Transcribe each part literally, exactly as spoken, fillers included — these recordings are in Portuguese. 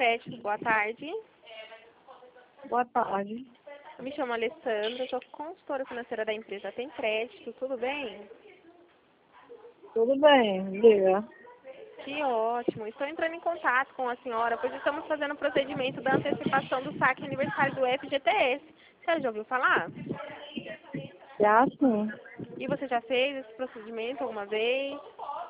Crédito, boa tarde. Boa tarde. Eu me chamo Alessandra, eu sou consultora financeira da empresa Tem Crédito, tudo bem? Tudo bem, diga. Que ótimo. Estou entrando em contato com a senhora, pois estamos fazendo o procedimento da antecipação do saque aniversário do F G T S. Você já ouviu falar? Já sim. E você já fez esse procedimento alguma vez?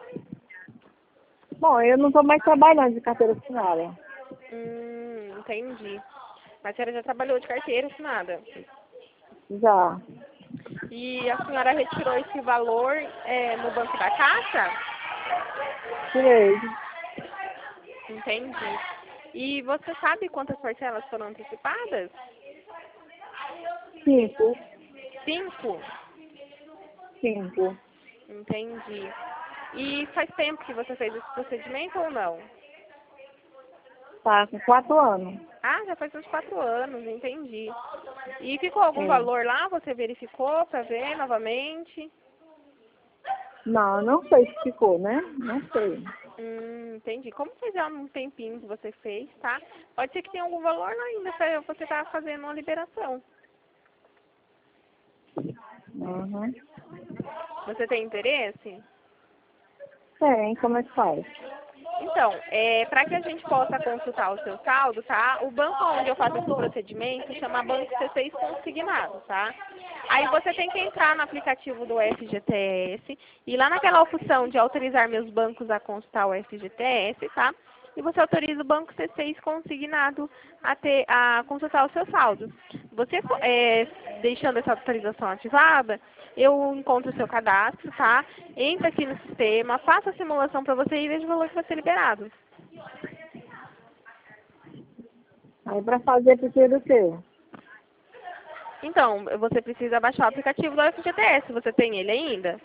Bom, eu não estou mais trabalhando de carteira assinada. Hum, entendi. Mas a senhora já trabalhou de carteira assinada. Já. E a senhora retirou esse valor é, no Banco da Caixa? Tirei. Entendi. E você sabe quantas parcelas foram antecipadas? Cinco. Cinco? Cinco. Entendi. E faz tempo que você fez esse procedimento ou não? Tá com quatro anos. Ah, já faz uns quatro anos, entendi. E ficou algum É. valor lá? Você verificou para ver novamente? Não, não sei se ficou, né? Não sei. Hum, entendi. Como faz já um tempinho que você fez, tá? Pode ser que tenha algum valor lá ainda para você estar fazendo uma liberação. Uhum. Você tem interesse? Tem, como é que faz? Então, é, para que a gente possa consultar o seu saldo, tá? O banco onde eu faço esse procedimento chama Banco C seis Consignado, tá? Aí você tem que entrar no aplicativo do F G T S e lá naquela opção de autorizar meus bancos a consultar o F G T S, tá? E você autoriza o Banco C seis Consignado a, ter, a consultar o seu saldo. Você, é, deixando essa autorização ativada, eu encontro o seu cadastro, tá? Entra aqui no sistema, faça a simulação para você e veja o valor que vai ser liberado. Aí pra fazer precisa o quê? Então, você precisa baixar o aplicativo do F G T S. Você tem ele ainda?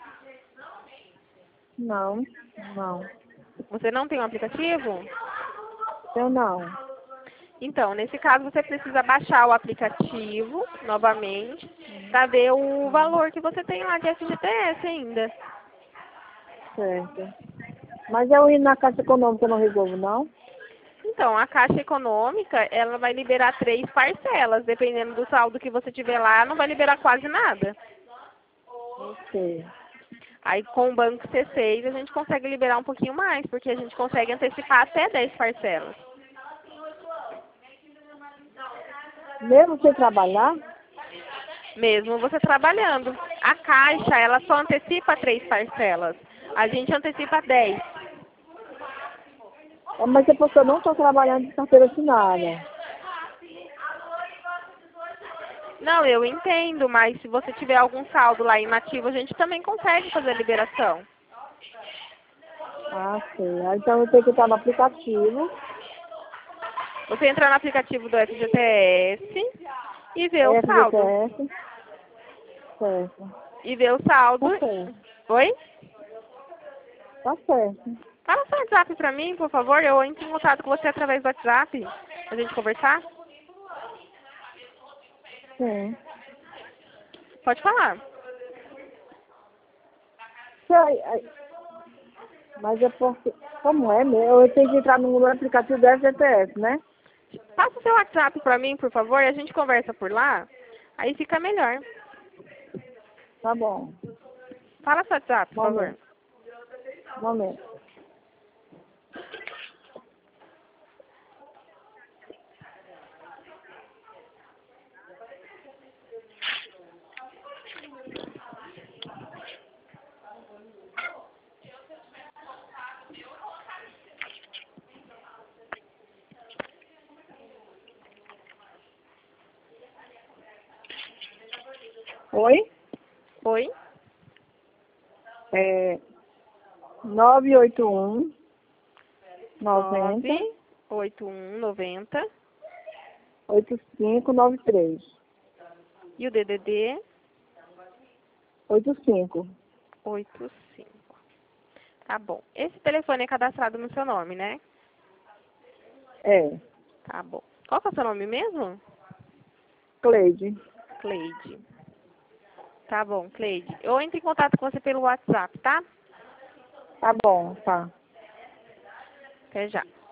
Não, não. Você não tem um aplicativo? Eu não. Então, nesse caso, você precisa baixar o aplicativo novamente para ver o valor que você tem lá de F G T S ainda. Certo. Mas eu ir na Caixa Econômica eu não resolvo, não? Então, a Caixa Econômica, ela vai liberar três parcelas. Dependendo do saldo que você tiver lá, não vai liberar quase nada. Ok. Aí, com o Banco C seis, a gente consegue liberar um pouquinho mais, porque a gente consegue antecipar até dez parcelas. Mesmo sem trabalhar? Mesmo você trabalhando. A Caixa, ela só antecipa três parcelas. A gente antecipa dez. É, mas depois que eu não estou trabalhando de carteira assinada. Não, eu entendo, mas se você tiver algum saldo lá inativo, a gente também consegue fazer a liberação. Ah, sim. Aí, então eu tenho que estar no aplicativo. Você entra no aplicativo do F G T S e vê o saldo. F G T S. Certo. E vê o saldo. Tá certo. Oi? Tá certo. Fala seu WhatsApp pra mim, por favor. Eu entro em contato com você através do WhatsApp. Pra gente conversar. Sim. Pode falar. Sei, aí- mas é porque... Como é mesmo? Eu tenho que entrar no aplicativo do F G T S, né? Passa o seu WhatsApp pra mim, por favor, e a gente conversa por lá. Aí fica melhor. Tá bom. Fala seu WhatsApp, por favor. Momento. Momento. Oi? Oi? É... nove oito um noventa nove oito um noventa. oito cinco nove três. E o D D D? oito cinco. oito cinco. Tá bom. Esse telefone é cadastrado no seu nome, né? É. Tá bom. Qual que é o seu nome mesmo? Cleide. Cleide. Tá bom, Cleide. Eu entro em contato com você pelo WhatsApp, tá? Tá bom, tá. Até já.